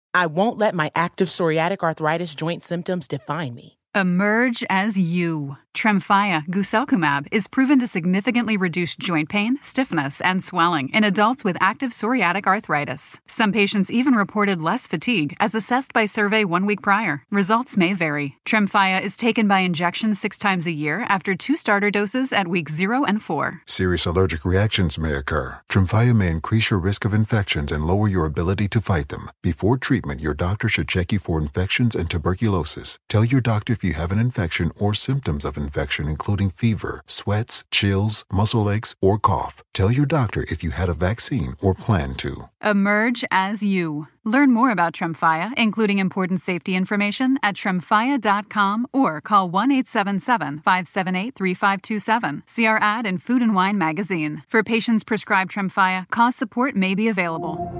I won't let my active psoriatic arthritis joint symptoms define me. Emerge as you. Tremfya guselkumab is proven to significantly reduce joint pain, stiffness, and swelling in adults with active psoriatic arthritis. Some patients even reported less fatigue as assessed by survey 1 week prior. Results may vary. Tremfya is taken by injection 6 times a year after 2 starter doses at weeks 0 and 4. Serious allergic reactions may occur. Tremfya may increase your risk of infections and lower your ability to fight them. Before treatment, your doctor should check you for infections and tuberculosis. Tell your doctor if you have an infection or symptoms of infection, including fever, sweats, chills, muscle aches, or cough. Tell your doctor if you had a vaccine or plan to. Emerge as you. Learn more about Tremfya, including important safety information, at tremfya.com or call 1-877-578-3527. See our ad in Food and Wine magazine. For patients prescribed Tremfya, cost support may be available.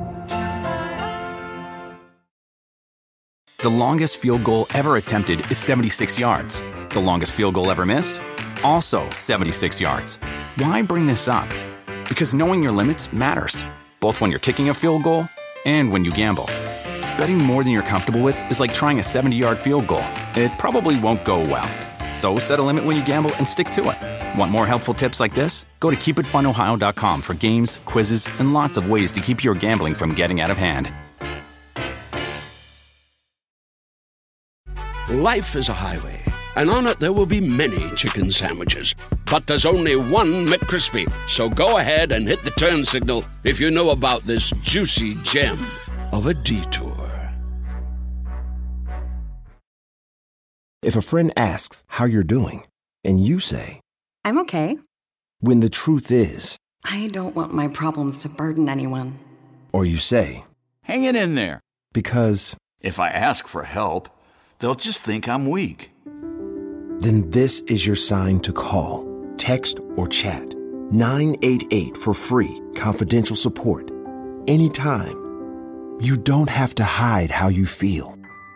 The longest field goal ever attempted is 76 yards. The longest field goal ever missed? Also 76 yards. Why bring this up? Because knowing your limits matters, both when you're kicking a field goal and when you gamble. Betting more than you're comfortable with is like trying a 70-yard field goal. It probably won't go well. So set a limit when you gamble and stick to it. Want more helpful tips like this? Go to keepitfunohio.com for games, quizzes, and lots of ways to keep your gambling from getting out of hand. Life is a highway, and on it there will be many chicken sandwiches. But there's only one McCrispy. So go ahead and hit the turn signal if you know about this juicy gem of a detour. If a friend asks how you're doing, and you say, I'm okay. When the truth is, I don't want my problems to burden anyone. Or you say, hang it in there. Because if I ask for help, they'll just think I'm weak. Then this is your sign to call, text, or chat 988 for free, confidential support. Anytime. You don't have to hide how you feel.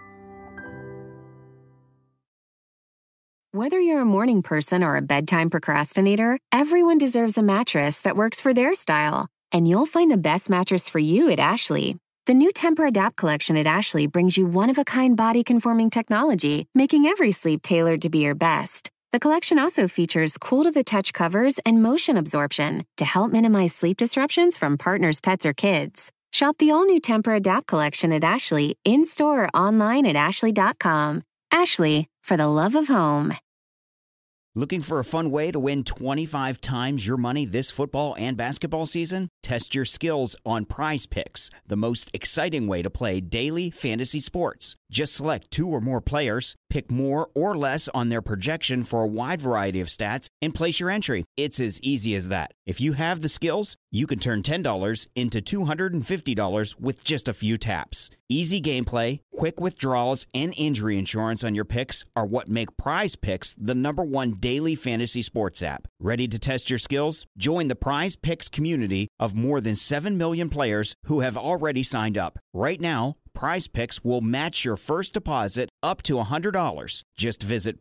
Whether you're a morning person or a bedtime procrastinator, everyone deserves a mattress that works for their style. And you'll find the best mattress for you at Ashley. The new Tempur-Adapt collection at Ashley brings you one-of-a-kind body-conforming technology, making every sleep tailored to be your best. The collection also features cool-to-the-touch covers and motion absorption to help minimize sleep disruptions from partners, pets, or kids. Shop the all-new Tempur-Adapt collection at Ashley, in-store or online at ashley.com. Ashley, for the love of home. Looking for a fun way to win 25 times your money this football and basketball season? Test your skills on Prize Picks, the most exciting way to play daily fantasy sports. Just select 2 or more players, pick more or less on their projection for a wide variety of stats, and place your entry. It's as easy as that. If you have the skills, you can turn $10 into $250 with just a few taps. Easy gameplay, quick withdrawals, and injury insurance on your picks are what make Prize Picks the #1 daily fantasy sports app. Ready to test your skills? Join the Prize Picks community of more than 7 million players who have already signed up. Right now, Prize Picks will match your first deposit up to $100. Just visit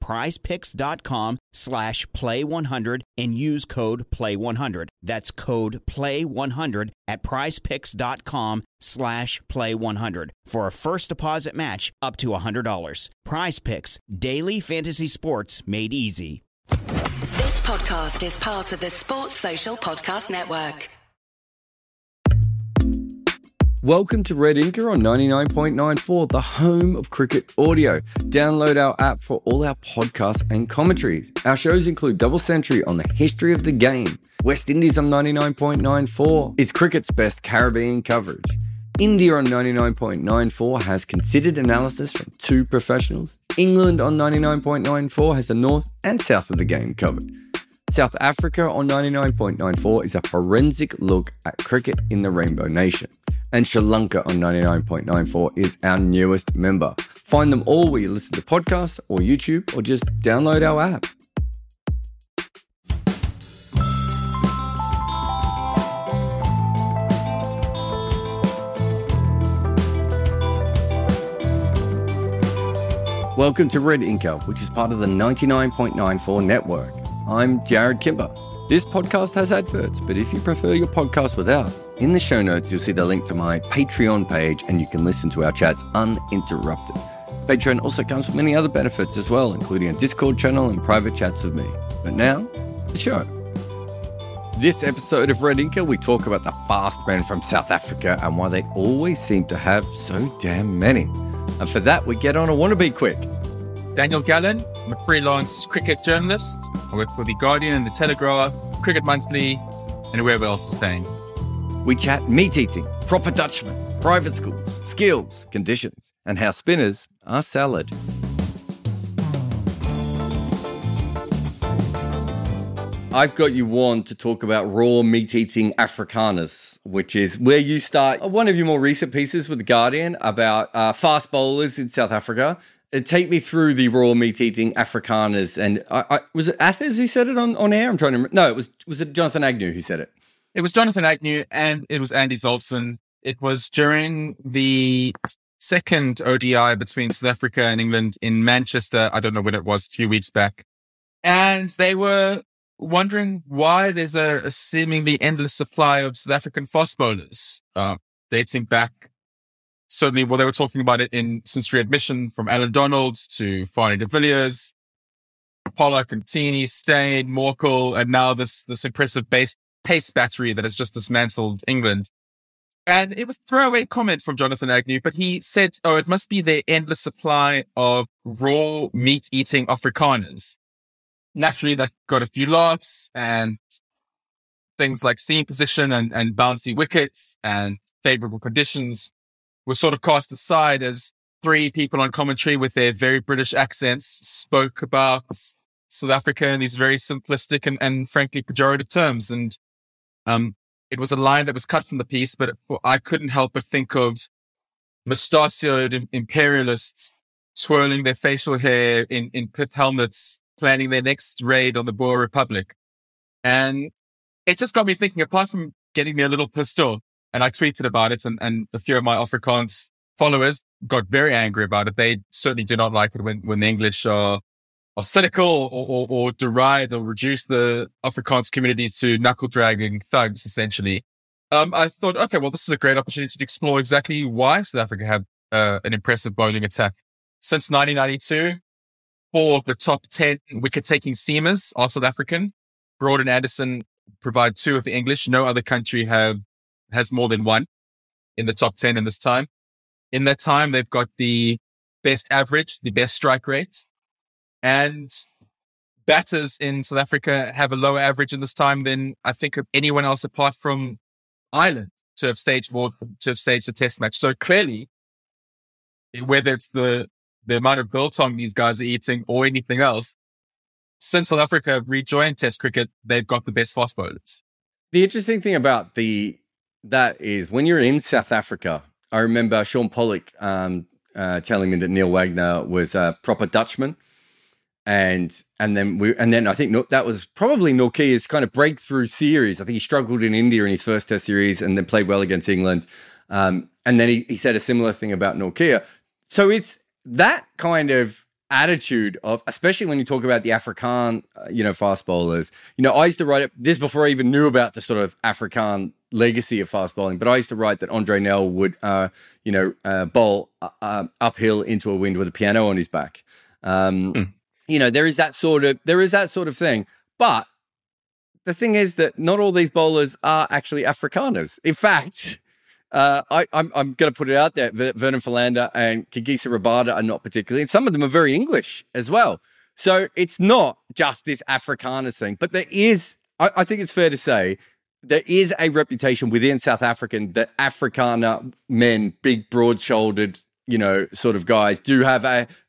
prizepicks.com/play100 and use code PLAY100. That's code PLAY100 at prizepicks.com/play100 for a first deposit match up to $100. Prize Picks, daily fantasy sports made easy. This podcast is part of the Sports Social Podcast Network. Welcome to Red Inca on 99.94, the home of cricket audio. Download our app for all our podcasts and commentaries. Our shows include Double Century on the history of the game. West Indies on 99.94 is cricket's best Caribbean coverage. India on 99.94 has considered analysis from 2 professionals. England on 99.94 has the north and south of the game covered. South Africa on 99.94 is a forensic look at cricket in the Rainbow Nation. And Sri Lanka on 99.94 is our newest member. Find them all where you listen to podcasts or YouTube, or just download our app. Welcome to Red Inca, which is part of the 99.94 network. I'm Jared Kimber. This podcast has adverts, but if you prefer your podcast without, In the show notes, you'll see the link to my Patreon page, and you can listen to our chats uninterrupted. Patreon also comes with many other benefits as well, including a Discord channel and private chats with me. But now, the show. This episode of Red Inker, we talk about the fast men from South Africa and why they always seem to have so damn many. And for that, we get on a wannabe quick. Daniel Gallen, I'm a freelance cricket journalist. I work for The Guardian and The Telegraph, Cricket Monthly, and whoever else is paying. We chat meat eating, proper Dutchman, private schools, skills, conditions, and how spinners are salad. I've got you on to talk about raw meat-eating Afrikaners, which is where you start one of your more recent pieces with The Guardian about fast bowlers in South Africa. Take me through the raw meat-eating Afrikaners. And was it Athers who said it on air? I'm trying to remember. No, was it Jonathan Agnew who said it? It was Jonathan Agnew and it was Andy Zoltzen. It was during the second ODI between South Africa and England in Manchester. I don't know when it was, a few weeks back. And they were wondering why there's a seemingly endless supply of South African fast bowlers, dating back. Certainly, well, they were talking about it since readmission from Alan Donald to Fanie de Villiers, Pollock and Tini, Steyn, Morkel, and now this impressive pace battery that has just dismantled England. And it was a throwaway comment from Jonathan Agnew, but he said, it must be the endless supply of raw meat-eating Afrikaners. Naturally, that got a few laughs, and things like steam position and bouncy wickets and favorable conditions were sort of cast aside as three people on commentary with their very British accents spoke about South Africa in these very simplistic and frankly pejorative terms. And it was a line that was cut from the piece, but I couldn't help but think of mustachioed imperialists twirling their facial hair in pith helmets, planning their next raid on the Boer Republic. And it just got me thinking, apart from getting me a little pissed off, and I tweeted about it, and a few of my Afrikaans followers got very angry about it. They certainly do not like it when the English are cynical or deride or reduce the Afrikaans community to knuckle-dragging thugs, essentially. I thought, okay, well, this is a great opportunity to explore exactly why South Africa have an impressive bowling attack. Since 1992, 4 of the top 10 wicket-taking seamers are South African. Broad and Anderson provide 2 of the English. No other country has more than 1 in the top 10 in this time. In that time, they've got the best average, the best strike rate. And batters in South Africa have a lower average in this time than I think of anyone else apart from Ireland to have staged a test match. So clearly, whether it's the amount of biltong these guys are eating or anything else, since South Africa rejoined Test cricket, they've got the best fast bowlers. The interesting thing about that is when you're in South Africa, I remember Sean Pollock telling me that Neil Wagner was a proper Dutchman. And then I think that was probably Nortje's kind of breakthrough series. I think he struggled in India in his first Test series and then played well against England. And then he said a similar thing about Nortje. So it's that kind of attitude of, especially when you talk about the Afrikaan, fast bowlers. I used to write this before I even knew about the sort of Afrikaan legacy of fast bowling, but I used to write that Andre Nel would, bowl uphill into a wind with a piano on his back. There is that sort of thing. But the thing is that not all these bowlers are actually Afrikaners. In fact, I'm going to put it out there. Vernon Philander and Kagiso Rabada are not particularly, and some of them are very English as well. So it's not just this Afrikaners thing, but there is, I think it's fair to say, there is a reputation within South African that Afrikaner men, big, broad-shouldered, sort of guys, do have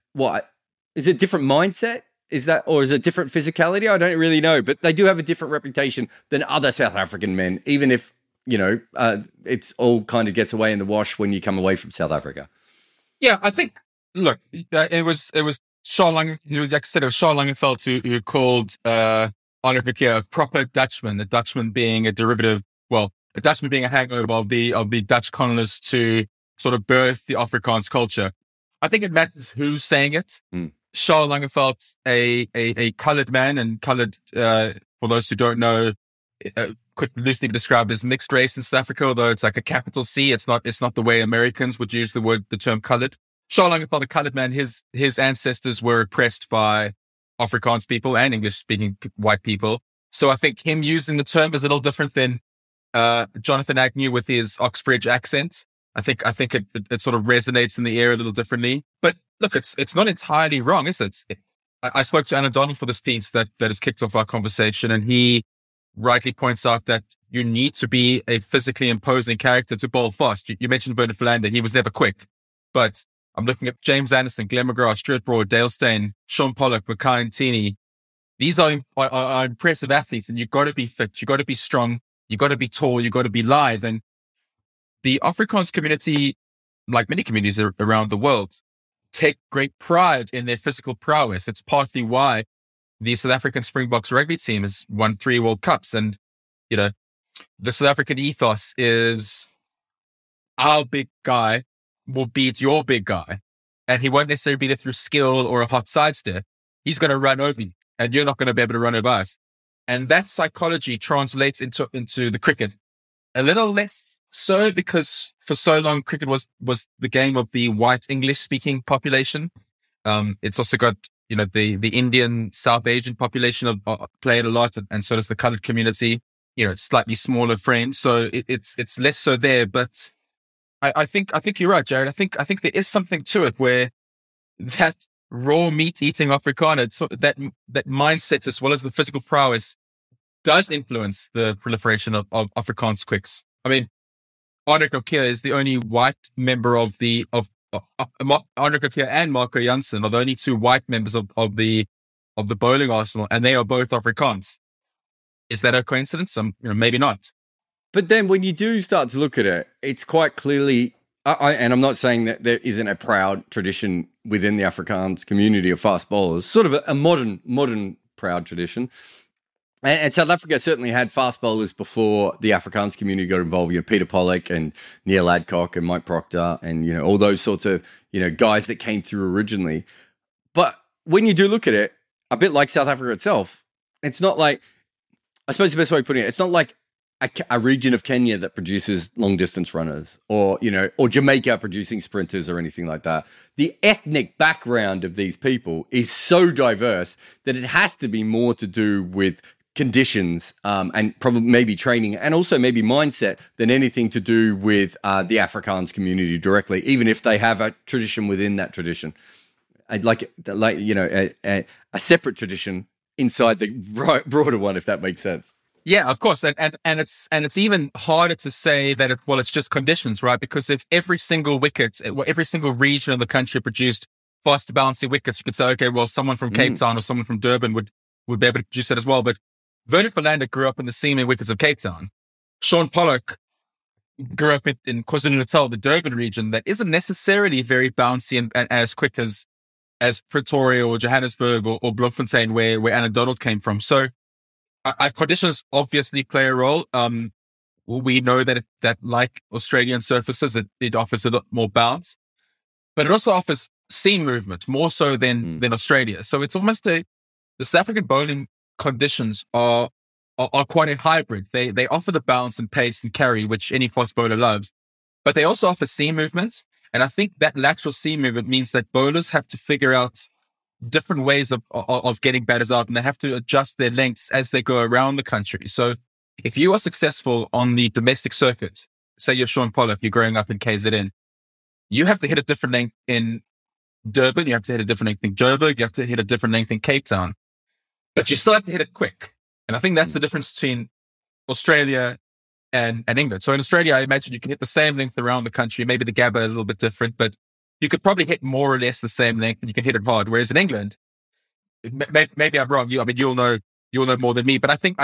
is it a different mindset? Or is it different physicality? I don't really know, but they do have a different reputation than other South African men, even if, it's all kind of gets away in the wash when you come away from South Africa. Yeah, I think, look, it was Charles Langenveld who called Arno Verkeer a proper Dutchman, a Dutchman being a derivative, a Dutchman being a hangover of the Dutch colonists to sort of birth the Afrikaans culture. I think it matters who's saying it. Charles Langenveld, a colored man, and colored, for those who don't know, could loosely be described as mixed race in South Africa, although it's like a capital C. It's not the way Americans would use the term colored. Charles Langa, the colored man, his ancestors were oppressed by Afrikaans people and English-speaking white people. So I think him using the term is a little different than Jonathan Agnew with his Oxbridge accent. I think it sort of resonates in the air a little differently. But look, it's not entirely wrong, is it? I spoke to Alan Donald for this piece that has kicked off our conversation, and he rightly points out that you need to be a physically imposing character to bowl fast. You mentioned Bernard Philander. He was never quick. But I'm looking at James Anderson, Glenn McGrath, Stuart Broad, Dale Steyn, Sean Pollock, Makai Ntini. These are impressive athletes, and you've got to be fit. You've got to be strong. You've got to be tall. You've got to be lithe. And the Afrikaans community, like many communities around the world, take great pride in their physical prowess. It's partly why the South African Springboks rugby team has won 3 World Cups. And, the South African ethos is our big guy will beat your big guy. And he won't necessarily beat it through skill or a hot side step. He's going to run over you, and you're not going to be able to run over us. And that psychology translates into the cricket. A little less so, because for so long, cricket was the game of the white English-speaking population. It's also got, the Indian, South Asian population play it a lot, and so does the colored community. Slightly smaller frames, so it's less so there. But I think you're right, Jared. I think there is something to it where that raw meat eating Afrikaner, that mindset as well as the physical prowess does influence the proliferation of Afrikaans quicks. I mean, Arnold Nokia is the only white member of Arnold Nokia and Marco Jansen are the only 2 white members of the bowling arsenal, and they are both Afrikaans. Is that a coincidence? Maybe not. But then when you do start to look at it, it's quite clearly, and I'm not saying that there isn't a proud tradition within the Afrikaans community of fast bowlers, sort of a modern proud tradition. And South Africa certainly had fast bowlers before the Afrikaans community got involved. Peter Pollock and Neil Adcock and Mike Proctor and, all those sorts of, guys that came through originally. But when you do look at it, a bit like South Africa itself, it's not like, I suppose the best way of putting it, it's not like a region of Kenya that produces long distance runners or Jamaica producing sprinters or anything like that. The ethnic background of these people is so diverse that it has to be more to do with conditions and probably maybe training and also maybe mindset than anything to do with the Afrikaans community directly, even if they have a tradition within that tradition. Like a separate tradition inside the broader one, if that makes sense. Yeah, of course. And it's even harder to say that it's just conditions, right? Because if every single region of the country produced faster balancing wickets, you could say, okay, well, someone from Cape Town or someone from Durban would be able to produce that as well. But Vernon Philander grew up in the seaming wickets of Cape Town. Sean Pollock grew up in KwaZulu-Natal, the Durban region, that isn't necessarily very bouncy and as quick as Pretoria or Johannesburg or Bloemfontein, where Alan Donald came from. So conditions obviously play a role. We know that like Australian surfaces, it offers a lot more bounce, but it also offers seam movement more so than Australia. So it's almost the South African bowling conditions are quite a hybrid. They offer the bounce and pace and carry, which any fast bowler loves, but they also offer seam movement. And I think that lateral seam movement means that bowlers have to figure out different ways of getting batters out, and they have to adjust their lengths as they go around the country. So if you are successful on the domestic circuit, say you're Sean Pollock, you're growing up in KZN, you have to hit a different length in Durban, you have to hit a different length in Joburg, you have to hit a different length in Cape Town, but you still have to hit it quick. And I think that's the difference between Australia and England. So in Australia, I imagine you can hit the same length around the country, maybe the Gabba a little bit different, but you could probably hit more or less the same length and you can hit it hard. Whereas in England, maybe I'm wrong. You'll know more than me, but I think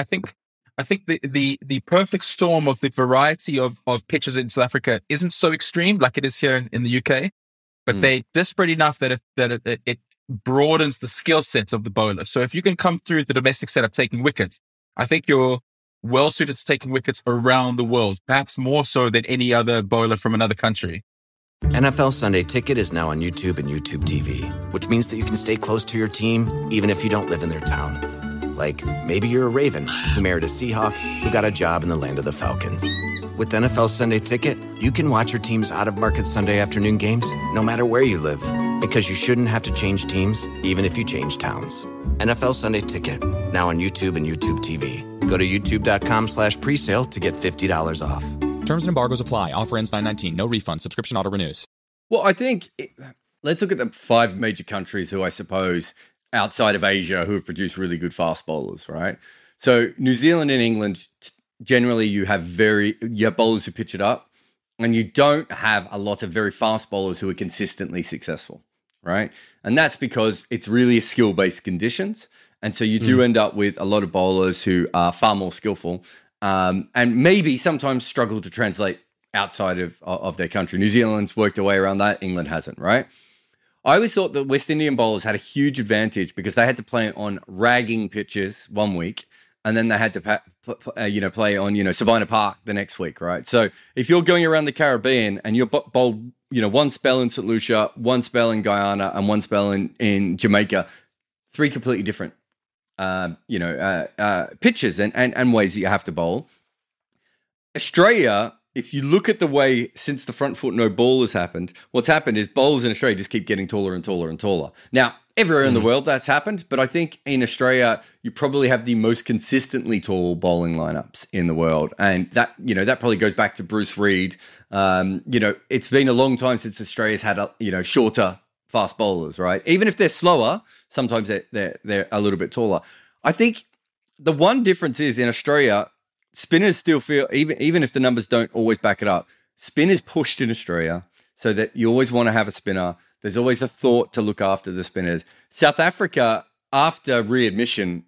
the perfect storm of the variety of pitches in South Africa isn't so extreme like it is here in the UK, but they're disparate enough that it broadens the skill set of the bowler. So if you can come through the domestic setup taking wickets, I think you're well suited to taking wickets around the world, perhaps more so than any other bowler from another country. NFL Sunday Ticket is now on YouTube and YouTube TV, which means that you can stay close to your team even if you don't live in their town. Like maybe you're a Raven who married a Seahawk who got a job in the land of the Falcons. With NFL Sunday Ticket, you can watch your team's out-of-market Sunday afternoon games no matter where you live, because you shouldn't have to change teams even if you change towns. NFL Sunday Ticket, now on YouTube and YouTube TV. Go to youtube.com/presale to get $50 off. Terms and embargoes apply. Offer ends 9/19. No refund. Subscription auto renews. Well, I think let's look at the 5 major countries who I suppose outside of Asia who have produced really good fast bowlers, right? So New Zealand and England, generally you have bowlers who pitch it up, and you don't have a lot of very fast bowlers who are consistently successful, right? And that's because it's really skill-based conditions. And so you do end up with a lot of bowlers who are far more skillful and maybe sometimes struggle to translate outside of their country. New Zealand's worked their way around that. England hasn't, right? I always thought that West Indian bowlers had a huge advantage because they had to play on ragging pitches one week, and then they had to play on Sabina Park the next week, right? So if you're going around the Caribbean and you're bowled, one spell in St. Lucia, one spell in Guyana, and one spell in Jamaica, 3 completely different pitches and ways that you have to bowl. Australia, if you look at the way since the front foot no ball has happened, what's happened is bowlers in Australia just keep getting taller and taller and taller. Now, everywhere in the world that's happened, but I think in Australia, you probably have the most consistently tall bowling lineups in the world. And that, that probably goes back to Bruce Reid. It's been a long time since Australia's had, shorter fast bowlers, right? Even if they're slower, sometimes they're a little bit taller. I think the one difference is in Australia, spinners still feel, even if the numbers don't always back it up, spin is pushed in Australia so that you always want to have a spinner. There's always a thought to look after the spinners. South Africa, after readmission,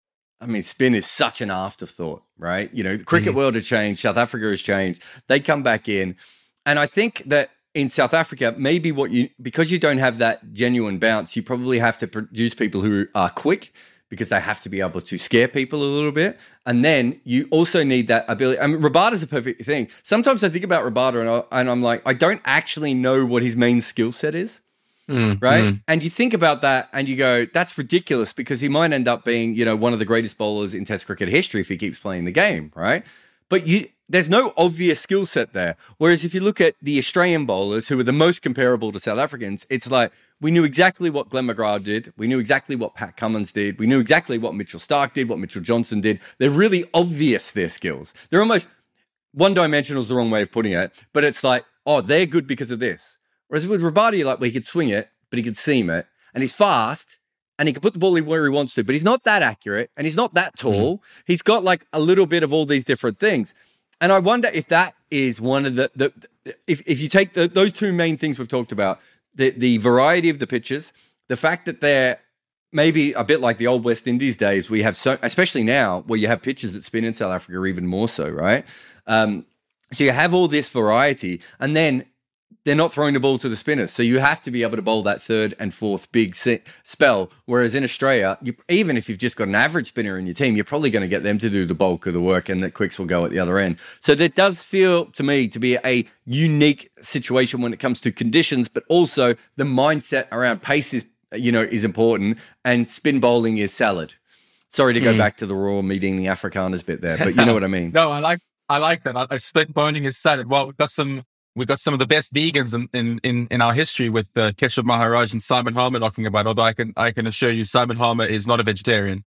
spin is such an afterthought, right? The cricket world has changed. South Africa has changed. They come back in. And I think that in South Africa, maybe because you don't have that genuine bounce, you probably have to produce people who are quick, because they have to be able to scare people a little bit. And then you also need that ability. Rabada's a perfect thing. Sometimes I think about Rabada and I'm like, I don't actually know what his main skill set is, right? And you think about that and you go, that's ridiculous, because he might end up being, one of the greatest bowlers in Test cricket history if he keeps playing the game, right? But there's no obvious skill set there. Whereas if you look at the Australian bowlers, who are the most comparable to South Africans, it's like, we knew exactly what Glenn McGrath did. We knew exactly what Pat Cummins did. We knew exactly what Mitchell Starc did, what Mitchell Johnson did. They're really obvious, their skills. They're almost one-dimensional is the wrong way of putting it, but it's like, oh, they're good because of this. Whereas with Rabada, he could swing it, but he could seam it, and he's fast, and he can put the ball where he wants to, but he's not that accurate, and he's not that tall. He's got a little bit of all these different things. And I wonder if that is one of if you take those 2 main things we've talked about, the variety of the pitches, the fact that they're maybe a bit like the old West Indies days, we have especially now, where you have pitches that spin in South Africa even more so, right? So you have all this variety, and then they're not throwing the ball to the spinners. So you have to be able to bowl that 3rd and 4th big spell. Whereas in Australia, even if you've just got an average spinner in your team, you're probably going to get them to do the bulk of the work, and the quicks will go at the other end. So that does feel to me to be a unique situation when it comes to conditions, but also the mindset around pace is important, and spin bowling is salad. Sorry to go back to the raw meeting the Afrikaners bit there, but you know what I mean. No, I like that. Spin bowling is salad. Well, we've got some of the best vegans in our history with Keshav Maharaj and Simon Harmer knocking about, although I can assure you Simon Harmer is not a vegetarian.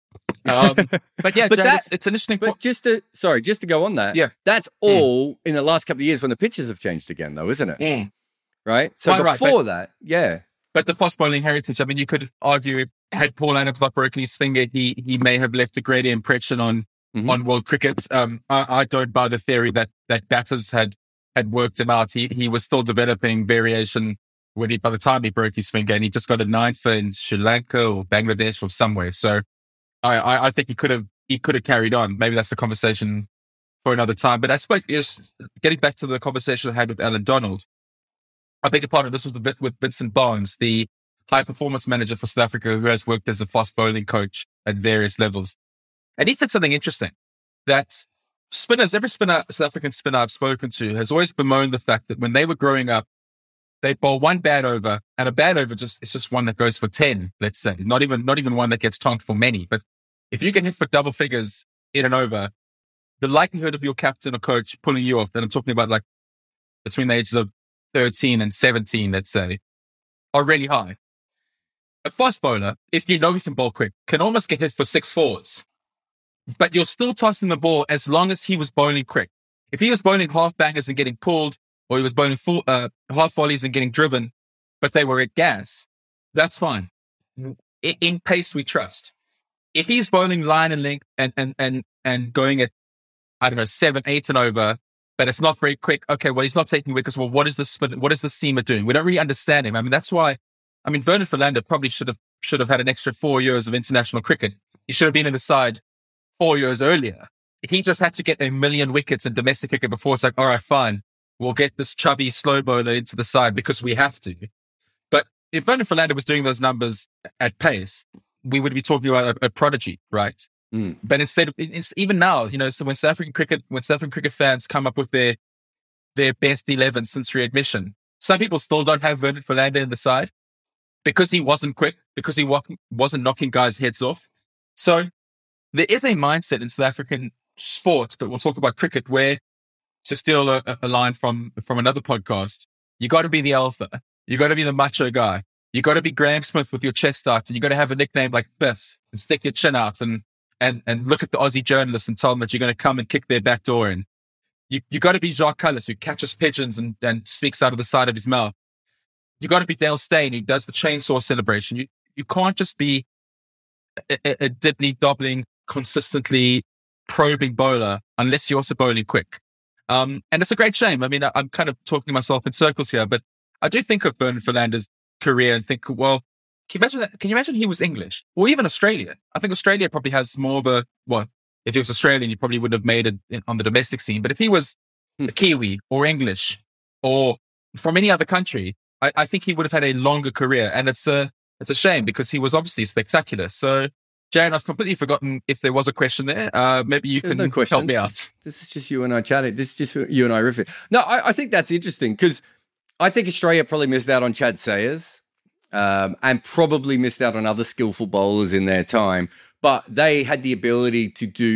But yeah, Jared, it's an interesting point. Just to go on that. Yeah. That's all in the last couple of years when the pitches have changed again, though, isn't it? Right? So before that, yeah. But the fast bowling heritage, you could argue, had Paul Adams not broken his finger, he may have left a great impression on world cricket. I don't buy the theory that batters had worked him out. He was still developing variation by the time he broke his finger, and he just got a 9th in Sri Lanka or Bangladesh or somewhere. So I think he could have carried on. Maybe that's a conversation for another time. But I suppose getting back to the conversation I had with Alan Donald, I beg your pardon, this was the bit with Vincent Barnes, the high performance manager for South Africa, who has worked as a fast bowling coach at various levels. And he said something interesting, that every South African spinner I've spoken to has always bemoaned the fact that when they were growing up, they'd bowl one bad over, and a bad over it's just one that goes for 10, let's say. Not even one that gets tonked for many, but If you get hit for double figures in and over, the likelihood of your captain or coach pulling you off, and I'm talking about like between the ages of 13 and 17, let's say, are really high. A fast bowler, if you know he can bowl quick, can almost get hit for 6-4s. But you're still tossing the ball as long as he was bowling quick. If he was bowling half bangers and getting pulled, or he was bowling full half volleys and getting driven, but they were at gas, that's fine. In pace, we trust. If he's bowling line and length and going at, I don't know, 7, 8 and over, but it's not very quick. Okay, well, he's not taking wickets. Well, what is the seamer doing? We don't really understand him. I mean, that's why. I mean, Vernon Philander probably should have had an extra 4 years of international cricket. He should have been in the side 4 years earlier. He just had to get 1 million wickets in domestic cricket before it's like, all right, fine, we'll get this chubby slow bowler into the side because we have to. But if Vernon Philander was doing those numbers at pace, we would be talking about a prodigy, right? But instead, it's even now, you know, so when South African cricket fans come up with their best 11 since readmission, some people still don't have Vernon Philander in the side because he wasn't quick, because he wasn't knocking guys' heads off. So there is a mindset in South African sport, but we'll talk about cricket, where, to steal a line from another podcast, you got to be the alpha. You got to be the macho guy. You got to be Graham Smith with your chest out, and you got to have a nickname like Biff and stick your chin out and look at the Aussie journalists and tell them that you're going to come and kick their back door in. You got to be Jacques Kallis, who catches pigeons and speaks out of the side of his mouth. You got to be Dale Steyn, who does the chainsaw celebration. You can't just be a dibbly-dobbling, consistently probing bowler unless you're also bowling quick. And it's a great shame. I mean, I'm kind of talking myself in circles here, but I do think of Vernon Philander's career and think, well, can you imagine that? Can you imagine he was English or even Australian? I think Australia probably has more of a, well, if he was Australian, he probably wouldn't have made it on the domestic scene. But if he was a Kiwi or English or from any other country, I think he would have had a longer career. And it's a shame because he was obviously spectacular. So, Jane, I've completely forgotten if there was a question there. Maybe you can help me out. This is just you and I chatting. This is just you and I riffing. No, I think that's interesting because I think Australia probably missed out on Chad Sayers and probably missed out on other skillful bowlers in their time. But they had the ability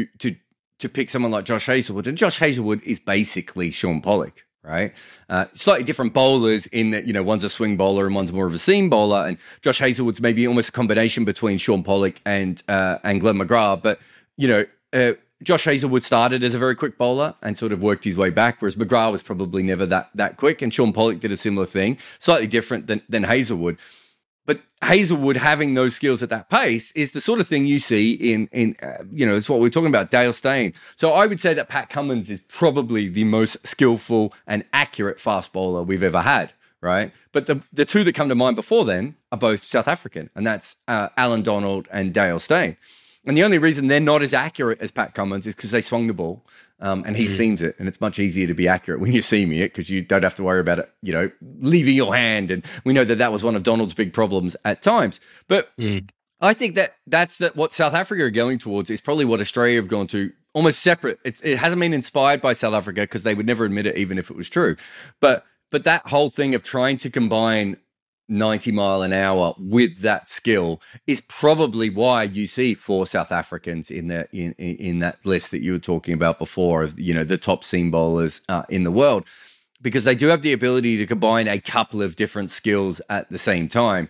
to pick someone like Josh Hazlewood. And Josh Hazlewood is basically Shaun Pollock, right? Slightly different bowlers in that, you know, one's a swing bowler and one's more of a seam bowler. And Josh Hazlewood's maybe almost a combination between Shaun Pollock and Glenn McGrath. But, you know, Josh Hazlewood started as a very quick bowler and sort of worked his way back, whereas McGrath was probably never that quick. And Shaun Pollock did a similar thing, slightly different than Hazlewood. But Hazlewood having those skills at that pace is the sort of thing you see in you know, it's what we're talking about, Dale Steyn. So I would say that Pat Cummins is probably the most skillful and accurate fast bowler we've ever had, right? But the two that come to mind before then are both South African, and that's Alan Donald and Dale Steyn. And the only reason they're not as accurate as Pat Cummins is because they swung the ball and he seams it. And it's much easier to be accurate when you're seaming it because you don't have to worry about it, you know, leaving your hand. And we know that was one of Donald's big problems at times. But I think that's what South Africa are going towards is probably what Australia have gone to, almost separate. It hasn't been inspired by South Africa because they would never admit it, even if it was true. But that whole thing of trying to combine 90 mile an hour with that skill is probably why you see 4 South Africans in that list that you were talking about before of, you know, the top seam bowlers in the world, because they do have the ability to combine a couple of different skills at the same time.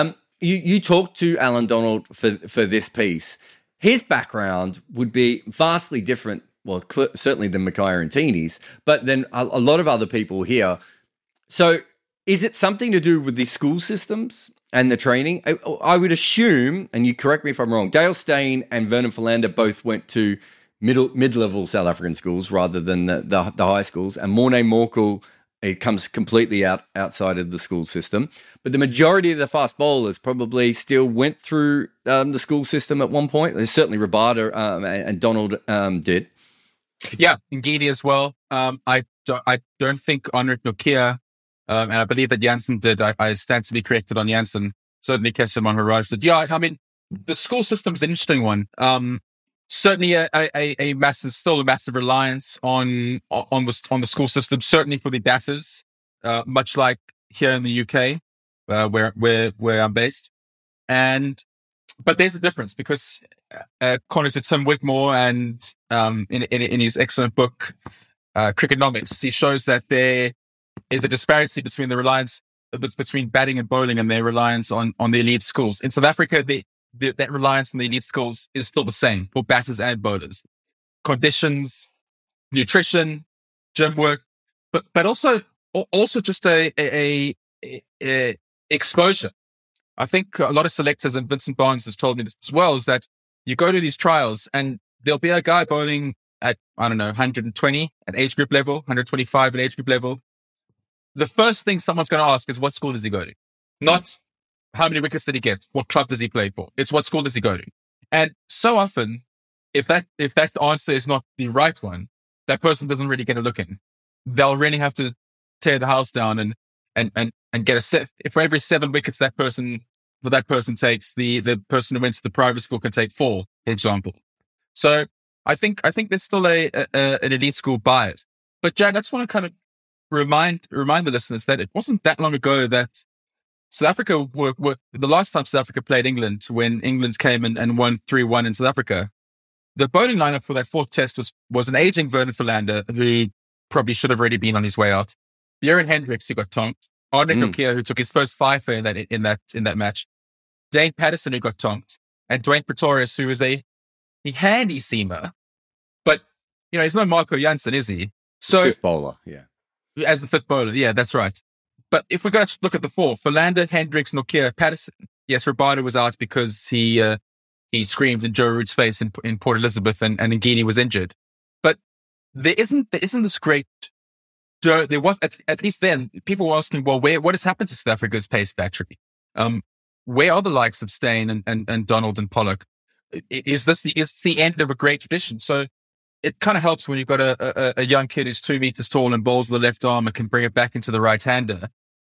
You talked to Alan Donald for this piece. His background would be vastly different, well, certainly than Makhaya Ntini's, but then a lot of other people here. So is it something to do with the school systems and the training? I would assume, and you correct me if I'm wrong, Dale Steyn and Vernon Philander both went to mid-level South African schools rather than the high schools. And Morné Morkel, it comes completely outside of the school system. But the majority of the fast bowlers probably still went through the school system at one point. There's certainly Rabada and Donald did. Yeah, Ngidi as well. I don't think Henrik Nokia, and I believe that Jansen did. I stand to be corrected on Jansen. Certainly Kesimon Horizon did. Yeah, I mean, the school system is an interesting one. Certainly a massive reliance on the school system, certainly for the batters, much like here in the UK, where I'm based. And But there's a difference because according to Tim Wigmore and in his excellent book, Crickenomics, he shows that there is a disparity between the reliance between batting and bowling and their reliance on the elite schools. In South Africa, that reliance on the elite schools is still the same for batters and bowlers. Conditions, nutrition, gym work, but also just a exposure. I think a lot of selectors, and Vincent Barnes has told me this as well, is that you go to these trials and there'll be a guy bowling at, 120 at age group level, 125 at age group level. The first thing someone's going to ask is, what school does he go to? Not how many wickets did he get? What club does he play for? It's what school does he go to? And so often, if that answer is not the right one, that person doesn't really get a look in. They'll really have to tear the house down and get a set. If for every 7 wickets that person takes, the person who went to the private school can take 4, for example. So I think there's still an elite school bias. But Jack, I just want to kind of remind the listeners that it wasn't that long ago that South Africa were the last time South Africa played England, when England came and won 3-1 in South Africa. The bowling lineup for that 4th test was an aging Vernon Philander, who probably should have already been on his way out. Björn Hendricks, who got tonked. Arne Nokia, who took his first fifer in that match. Dane Patterson, who got tonked. And Dwayne Pretorius, who is a handy seamer. But, he's no Marco Jansen, is he? So, 5th bowler, yeah. As the 5th bowler, yeah, that's right. But if we're going to look at the 4, Philander, Hendricks, Nokia, Patterson. Yes, Rabada was out because he screamed in Joe Root's face in Port Elizabeth, and Ngidi was injured. But there isn't this great. There was at least then people were asking, well, what has happened to South Africa's pace factory? Where are the likes of Steyn and Donald and Pollock? Is the end of a great tradition? So it kind of helps when you've got a young kid who's 2 meters tall and bowls with the left arm and can bring it back into the right hander.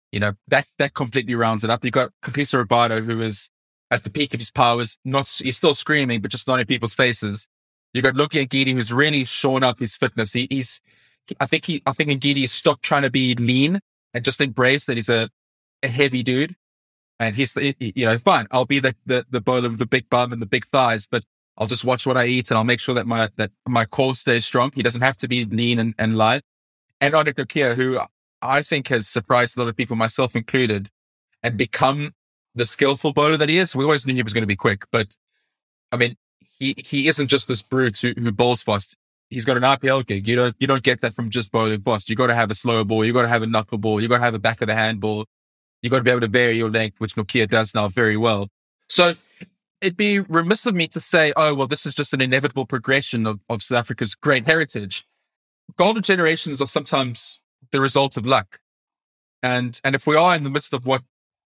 That completely rounds it up. You've got Kagiso Rabada, who is at the peak of his powers. He's still screaming, but just not in people's faces. You've got Loki Ngidi, who's really shown up his fitness. I think Ngidi has stopped trying to be lean and just embraced that he's a heavy dude. And he's, fine. I'll be the bowler with the big bum and the big thighs, but I'll just watch what I eat and I'll make sure that my core stays strong. He doesn't have to be lean and light. And Arne Nokia, who I think has surprised a lot of people, myself included, and become the skillful bowler that he is. We always knew he was going to be quick, but I mean, he isn't just this brute who bowls fast. He's got an RPL gig. You don't get that from just bowling fast. You got to have a slower ball. You got to have a knuckle ball. You got to have a back of the hand ball. You got to be able to vary your length, which Nokia does now very well. So it'd be remiss of me to say, oh, well, this is just an inevitable progression of South Africa's great heritage. Golden generations are sometimes the result of luck. And if we are in the midst of the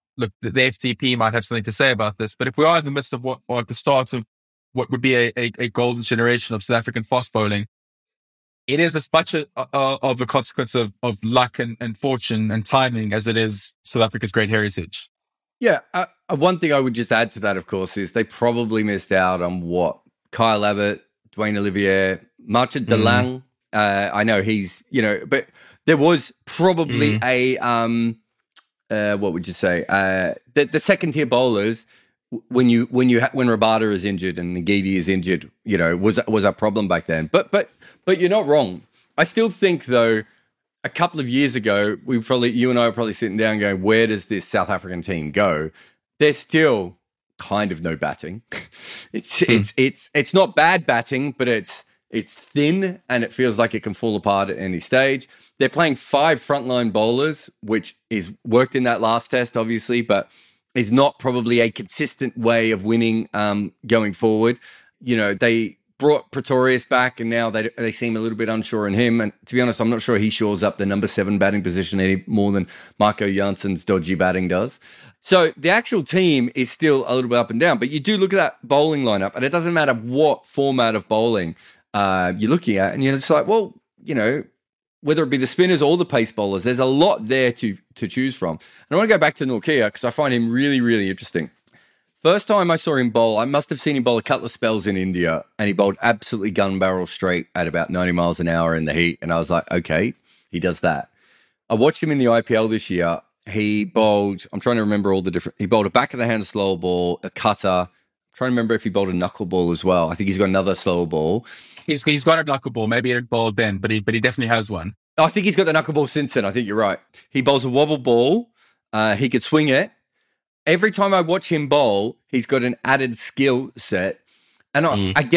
FTP might have something to say about this, but if we are in the midst of or at the start of what would be a golden generation of South African fast bowling, it is as much of a consequence of luck and fortune and timing as it is South Africa's great heritage. Yeah. One thing I would just add to that, of course, is they probably missed out on what Kyle Abbott, Dwayne Olivier, Marchand de Lang. I know he's, but there was probably what would you say? The second tier bowlers, when Rabada is injured and Ngidi is injured, was a problem back then. But you're not wrong. I still think though, a couple of years ago, you and I were probably sitting down going, where does this South African team go? There's still kind of no batting. It's not bad batting, but it's thin and it feels like it can fall apart at any stage. They're playing 5 frontline bowlers, which is worked in that last test, obviously, but is not probably a consistent way of winning going forward. They brought Pretorius back and now they seem a little bit unsure in him. And to be honest, I'm not sure he shores up the number 7 batting position any more than Marco Janssen's dodgy batting does. So the actual team is still a little bit up and down, but you do look at that bowling lineup and it doesn't matter what format of bowling you're looking at. And you're just like, well, whether it be the spinners or the pace bowlers, there's a lot there to choose from. And I want to go back to Nokia because I find him really, really interesting. First time I saw him bowl, I must have seen him bowl a couple of spells in India, and he bowled absolutely gun barrel straight at about 90 miles an hour in the heat. And I was like, okay, he does that. I watched him in the IPL this year. He bowled, I'm trying to remember all the different, he bowled a back of the hand slow ball, a cutter, trying to remember if he bowled a knuckleball as well. I think he's got another slower ball. He's got a knuckleball. Maybe it bowled then, but he definitely has one. I think he's got the knuckleball since then. I think you're right. He bowls a wobble ball. He could swing it. Every time I watch him bowl, he's got an added skill set. And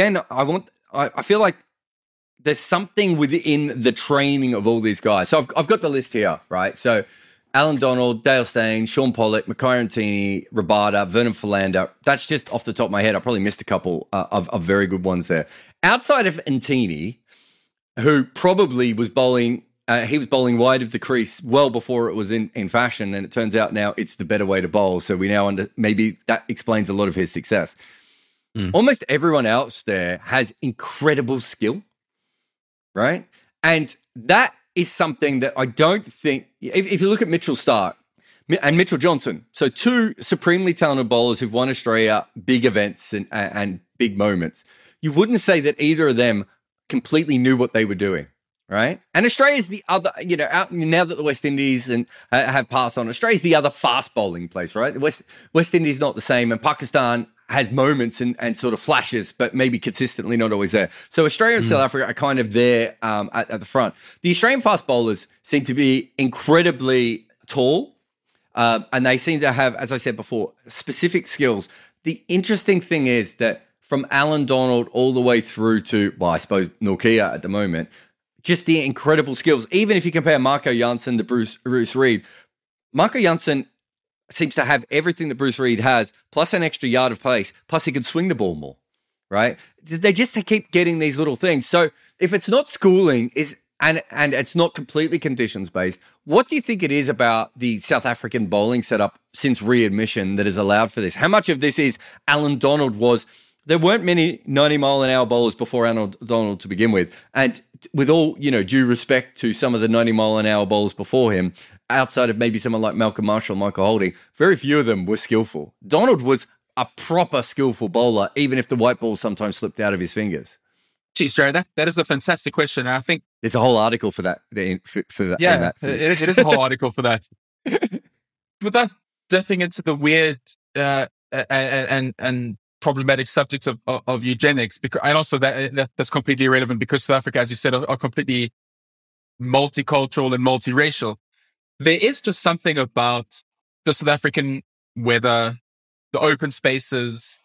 I feel like there's something within the training of all these guys. So I've got the list here, right? So Alan Donald, Dale Steyn, Sean Pollock, Mackay Ntini, Rabada, Vernon Philander. That's just off the top of my head. I probably missed a couple of very good ones there. Outside of Ntini, who probably was bowling, he was bowling wide of the crease well before it was in fashion, and it turns out now it's the better way to bowl. So we now maybe that explains a lot of his success. Almost everyone else there has incredible skill, right? And that is something that I don't think, if you look at Mitchell Starc and Mitchell Johnson, so two supremely talented bowlers who've won Australia big events and big moments, you wouldn't say that either of them completely knew what they were doing, right? And Australia's the other, now that the West Indies have passed on, Australia's the other fast bowling place, right? West Indies not the same, and Pakistan has moments and sort of flashes, but maybe consistently not always there. So Australia and South Africa are kind of there at the front. The Australian fast bowlers seem to be incredibly tall, and they seem to have, as I said before, specific skills. The interesting thing is that from Alan Donald all the way through to, well, I suppose Nortje at the moment, just the incredible skills. Even if you compare Marco Jansen to Bruce Reid, Marco Jansen seems to have everything that Bruce Reid has, plus an extra yard of pace, plus he can swing the ball more, right? They just keep getting these little things. So if it's not schooling and it's not completely conditions-based, what do you think it is about the South African bowling setup since readmission that has allowed for this? How much of this is Alan Donald there weren't many 90-mile-an-hour bowlers before Alan Donald to begin with. And with all, due respect to some of the 90-mile-an-hour bowlers before him, outside of maybe someone like Malcolm Marshall, Michael Holding, very few of them were skillful. Donald was a proper skillful bowler, even if the white ball sometimes slipped out of his fingers. Geez, Jerry, that is a fantastic question. And I think there's a whole article for that. Yeah, it is a whole article for that. Without dipping into the weird and problematic subject of eugenics, and also that's completely irrelevant because South Africa, as you said, are completely multicultural and multiracial. There is just something about the South African weather, the open spaces,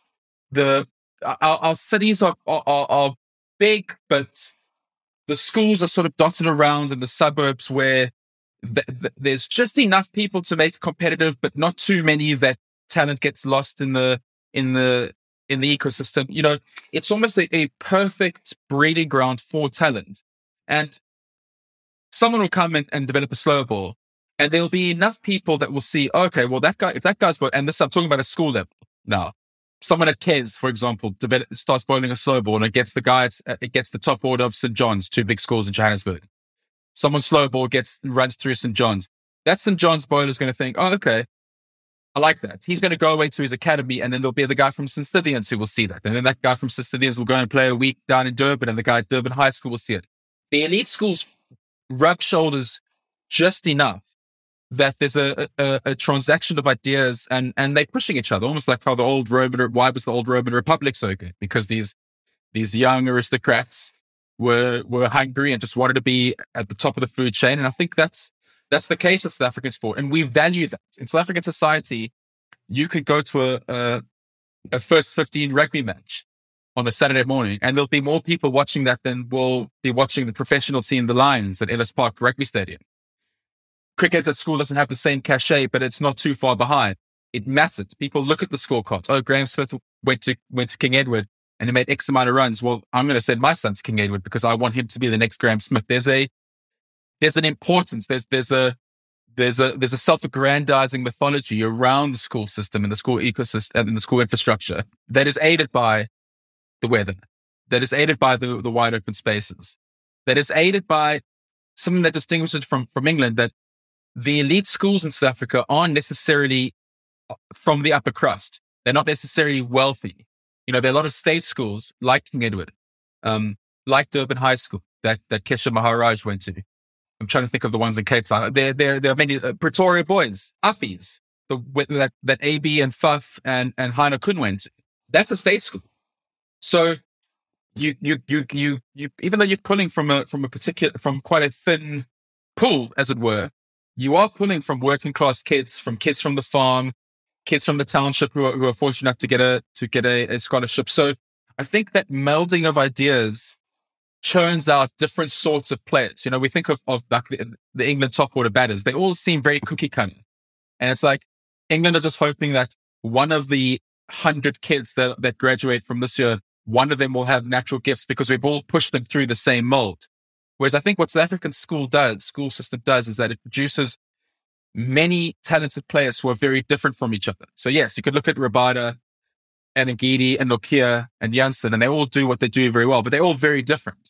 our cities are big, but the schools are sort of dotted around in the suburbs where there's just enough people to make it competitive, but not too many that talent gets lost in the ecosystem. It's almost a perfect breeding ground for talent. And someone will come and develop a slow ball, and there'll be enough people that will see, okay, well, if that guy's, and this, I'm talking about a school level now. Someone at Kes, for example, starts bowling a slow ball and it gets the top order of St. John's, two big schools in Johannesburg. Someone's slow ball runs through St. John's. That St. John's bowler is going to think, oh, okay, I like that. He's going to go away to his academy, and then there'll be the guy from St. Stithians who will see that. And then that guy from St. Stithians will go and play a week down in Durban, and the guy at Durban High School will see it. The elite schools rub shoulders just enough that there's a transaction of ideas, and they're pushing each other, almost like how why was the old Roman Republic so good? Because these young aristocrats were hungry and just wanted to be at the top of the food chain. And I think that's the case of South African sport. And we value that. In South African society, you could go to a first 15 rugby match on a Saturday morning, and there'll be more people watching that than will be watching the professional team, the Lions, at Ellis Park Rugby Stadium. Cricket at school doesn't have the same cachet, but it's not too far behind. It matters. People look at the scorecards. Oh, Graham Smith went to King Edward and he made X amount of runs. Well, I'm going to send my son to King Edward because I want him to be the next Graham Smith. There's an importance. There's a self-aggrandizing mythology around the school system and the school ecosystem and the school infrastructure that is aided by the weather, that is aided by the wide open spaces, that is aided by something that distinguishes from England, that the elite schools in South Africa aren't necessarily from the upper crust. They're not necessarily wealthy. There are a lot of state schools like King Edward, like Durban High School that Kesha Maharaj went to. I'm trying to think of the ones in Cape Town. There are many Pretoria boys, Affies, that AB and Fuff and Heine Kun went to. That's a state school. So you even though you're pulling from quite a thin pool, as it were, you are pulling from working class kids, from kids from the farm, kids from the township who are fortunate enough to get a scholarship. So I think that melding of ideas churns out different sorts of players. We think of like the England top order batters. They all seem very cookie cutter. And it's like England are just hoping that one of the 100 kids that graduate from this year, one of them will have natural gifts because we've all pushed them through the same mold. Whereas I think what South African school system does is that it produces many talented players who are very different from each other. So yes, you could look at Rabada and Ngidi and Nokia and Janssen, and they all do what they do very well, but they're all very different.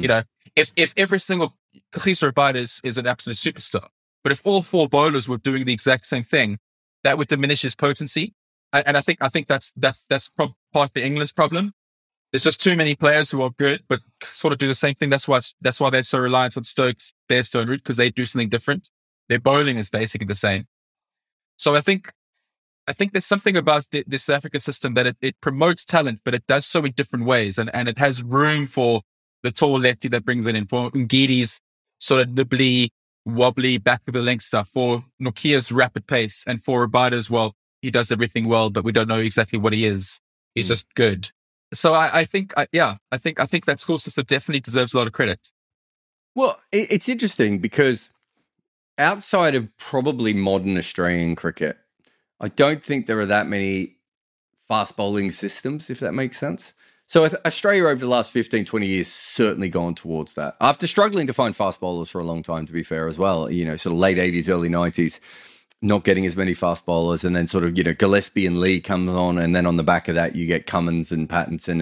If every single Kagiso Rabada is an absolute superstar, but if all 4 bowlers were doing the exact same thing, that would diminish his potency. And I think that's part of the England's problem. There's just too many players who are good, but sort of do the same thing. That's why they're so reliant on Stokes, Bairstow and Root, because they do something different. Their bowling is basically the same. So I think there's something about this South African system that it promotes talent, but it does so in different ways. And it has room for the tall lefty that brings it in, for Ngidi's sort of nibbly, wobbly, back of the length stuff, for Nokia's rapid pace, and for Rabada as well. He does everything well, but we don't know exactly what he is. He's just good. So I think that school system definitely deserves a lot of credit. Well, it's interesting because outside of probably modern Australian cricket, I don't think there are that many fast bowling systems, if that makes sense. So Australia over the last 15, 20 years certainly gone towards that. After struggling to find fast bowlers for a long time, to be fair as well, sort of late 80s, early 90s, not getting as many fast bowlers, and then sort of, Gillespie and Lee comes on, and then on the back of that, you get Cummins and Pattinson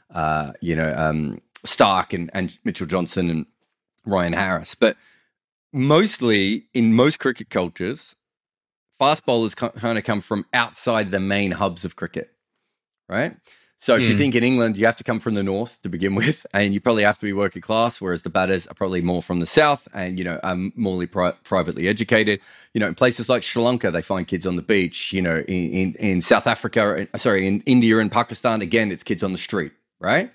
and, Stark and Mitchell Johnson and Ryan Harris. But mostly, in most cricket cultures, fast bowlers kind of come from outside the main hubs of cricket, right? So if you think in England, you have to come from the north to begin with, and you probably have to be working class, whereas the batters are probably more from the south and, are more privately educated. In places like Sri Lanka, they find kids on the beach. In South Africa, in India and Pakistan, again, it's kids on the street, right?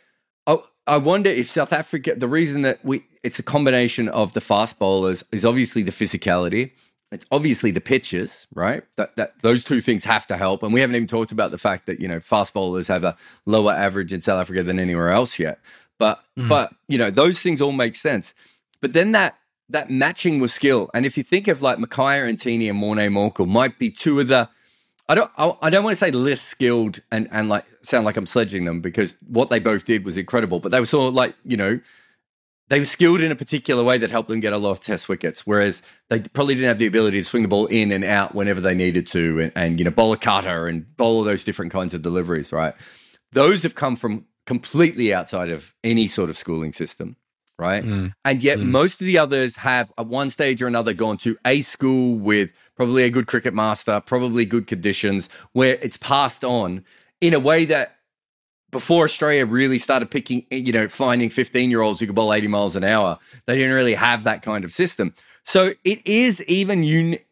I wonder if South Africa, the reason that it's a combination of the fast bowlers is obviously the physicality. It's obviously the pitches, right? That those two things have to help. And we haven't even talked about the fact that, fast bowlers have a lower average in South Africa than anywhere else yet. But those things all make sense. But then that matching with skill. And if you think of like Mackay and Tini and Morne Morkel might be two of the, I don't want to say less skilled and like sound like I'm sledging them, because what they both did was incredible. But they were sort of like, they were skilled in a particular way that helped them get a lot of test wickets, whereas they probably didn't have the ability to swing the ball in and out whenever they needed to, and bowl a cutter and bowl all those different kinds of deliveries, right? Those have come from completely outside of any sort of schooling system, right? And yet most of the others have, at one stage or another, gone to a school with probably a good cricket master, probably good conditions, where it's passed on in a way that before Australia really started picking, finding 15-year-olds who could bowl 80 miles an hour, they didn't really have that kind of system. So it is even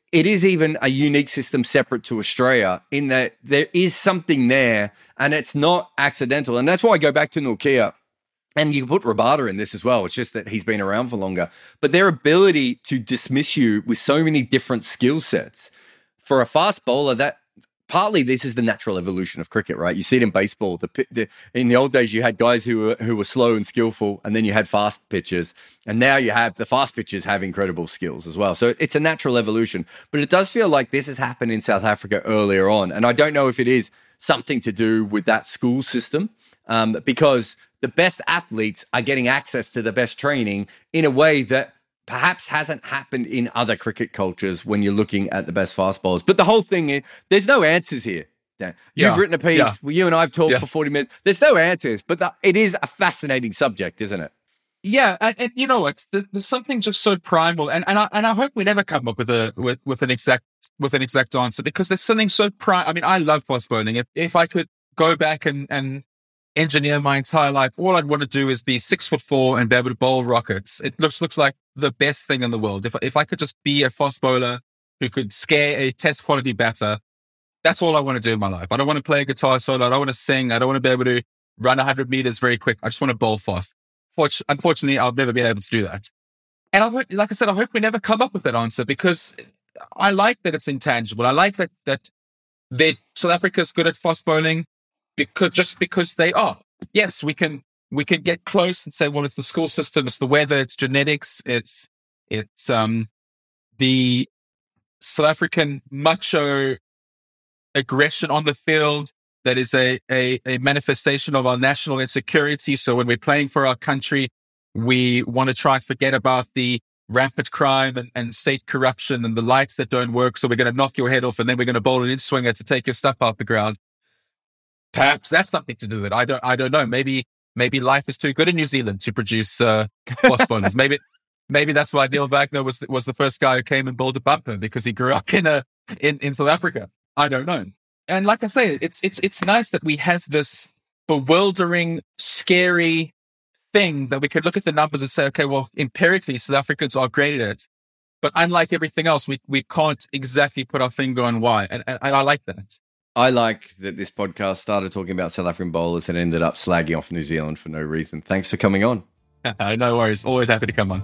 a unique system separate to Australia, in that there is something there and it's not accidental. And that's why I go back to Nokia. And you put Rabada in this as well. It's just that he's been around for longer. But their ability to dismiss you with so many different skill sets for a fast bowler, that partly this is the natural evolution of cricket, right? You see it in baseball. In the old days, you had guys who were slow and skillful, and then you had fast pitchers. And now you have the fast pitchers have incredible skills as well. So it's a natural evolution. But it does feel like this has happened in South Africa earlier on. And I don't know if it is something to do with that school system, because the best athletes are getting access to the best training in a way that perhaps hasn't happened in other cricket cultures when you're looking at the best fast bowlers. But the whole thing is, there's no answers here, Dan. You've written a piece, you and I have talked for 40 minutes. There's no answers, but it is a fascinating subject, isn't it? Yeah, and you know what? There's something just so primal, and I hope we never come up with an exact answer, because there's something so primal. I mean, I love fast bowling. If I could go back and engineer my entire life, all I'd want to do is be 6'4" and be able to bowl rockets. It looks like the best thing in the world. If I could just be a fast bowler who could scare a test quality batter, That's all I want to do in my life. I don't want to play a guitar solo. I don't want to sing. I don't want to be able to run 100 meters very quick. I just want to bowl fast. Unfortunately, I'll never be able to do that. And like I said, I hope we never come up with that answer, because I like that it's intangible. I like that South Africa's good at fast bowling because they are. Yes, we can get close and say, well, it's the school system, it's the weather, it's genetics, it's the South African macho aggression on the field that is a manifestation of our national insecurity. So when we're playing for our country, we want to try and forget about the rampant crime and state corruption and the lights that don't work. So we're going to knock your head off and then we're going to bowl an in-swinger to take your stuff out the ground. Perhaps that's something to do with it. I don't know. Maybe life is too good in New Zealand to produce fast bowlers. Maybe that's why Neil Wagner was the first guy who came and bowled a bumper, because he grew up in South Africa. I don't know. And like I say, it's nice that we have this bewildering, scary thing that we could look at the numbers and say, okay, well, empirically, South Africans are great at it. But unlike everything else, we can't exactly put our finger on why. And I like that. I like that this podcast started talking about South African bowlers and ended up slagging off New Zealand for no reason. Thanks for coming on. No worries. Always happy to come on.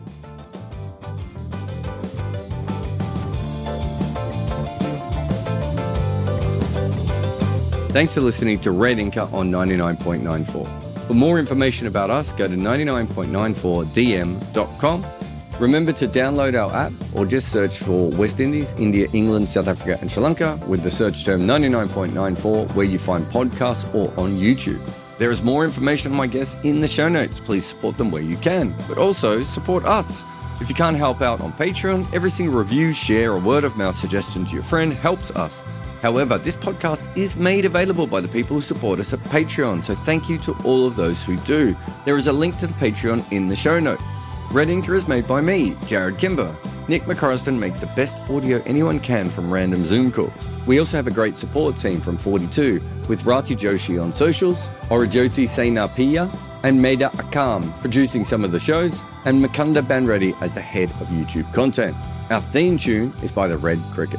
Thanks for listening to Red Inca on 99.94. For more information about us, go to 99.94dm.com. Remember to download our app or just search for West Indies, India, England, South Africa and Sri Lanka with the search term 99.94 where you find podcasts or on YouTube. There is more information on my guests in the show notes. Please support them where you can, but also support us. If you can't help out on Patreon, every single review, share or word of mouth suggestion to your friend helps us. However, this podcast is made available by the people who support us at Patreon, so thank you to all of those who do. There is a link to the Patreon in the show notes. Red Inca is made by me, Jared Kimber. Nick McCorriston makes the best audio anyone can from random Zoom calls. We also have a great support team from 42, with Rati Joshi on socials, Orajoti Senapiya, and Maida Akam producing some of the shows, and Mukunda Banreddy as the head of YouTube content. Our theme tune is by the Red Cricket.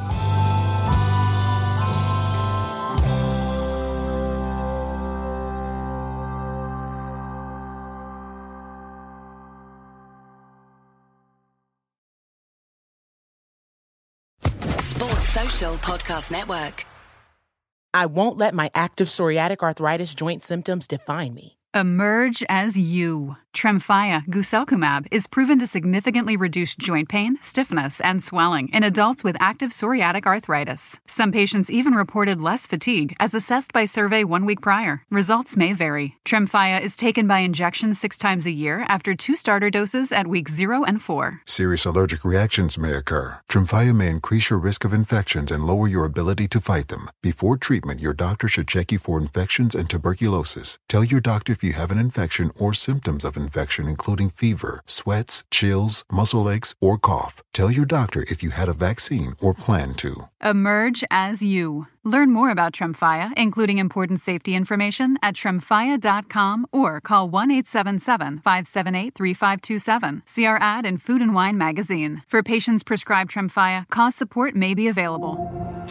Podcast Network. I won't let my active psoriatic arthritis joint symptoms define me. Emerge as you. Tremfya guselkumab is proven to significantly reduce joint pain, stiffness, and swelling in adults with active psoriatic arthritis. Some patients even reported less fatigue as assessed by survey 1 week prior. Results may vary. Tremfya is taken by injection 6 times a year after 2 starter doses at weeks 0 and 4. Serious allergic reactions may occur. Tremfya may increase your risk of infections and lower your ability to fight them. Before treatment, your doctor should check you for infections and tuberculosis. Tell your doctor if you have an infection or symptoms of infection, including fever, sweats, chills, muscle aches, or cough. Tell your doctor if you had a vaccine or plan to. Emerge as you. Learn more about Tremfya, including important safety information, at tremfya.com or call 1-877-578-3527. See our ad in Food and Wine magazine. For patients prescribed Tremfya, cost support may be available.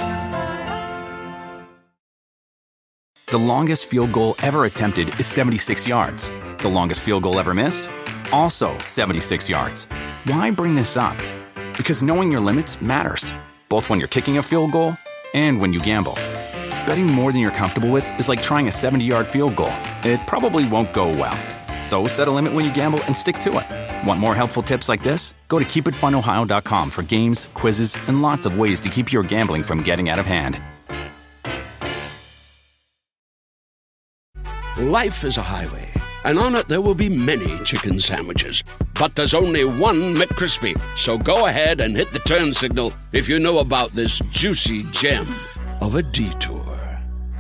The longest field goal ever attempted is 76 yards. The longest field goal ever missed? Also 76 yards. Why bring this up? Because knowing your limits matters, both when you're kicking a field goal and when you gamble. Betting more than you're comfortable with is like trying a 70-yard field goal. It probably won't go well. So set a limit when you gamble and stick to it. Want more helpful tips like this? Go to keepitfunohio.com for games, quizzes, and lots of ways to keep your gambling from getting out of hand. Life is a highway, and on it there will be many chicken sandwiches. But there's only one McCrispy. So go ahead and hit the turn signal if you know about this juicy gem of a detour.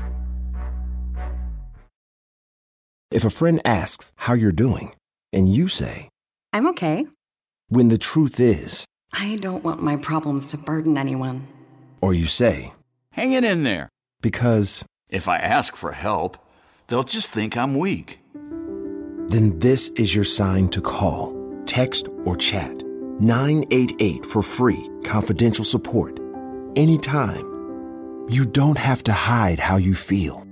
If a friend asks how you're doing, and you say, I'm okay. When the truth is, I don't want my problems to burden anyone. Or you say, hang it in there. Because if I ask for help, they'll just think I'm weak. Then this is your sign to call, text, or chat 988 for free, confidential support. Anytime. You don't have to hide how you feel.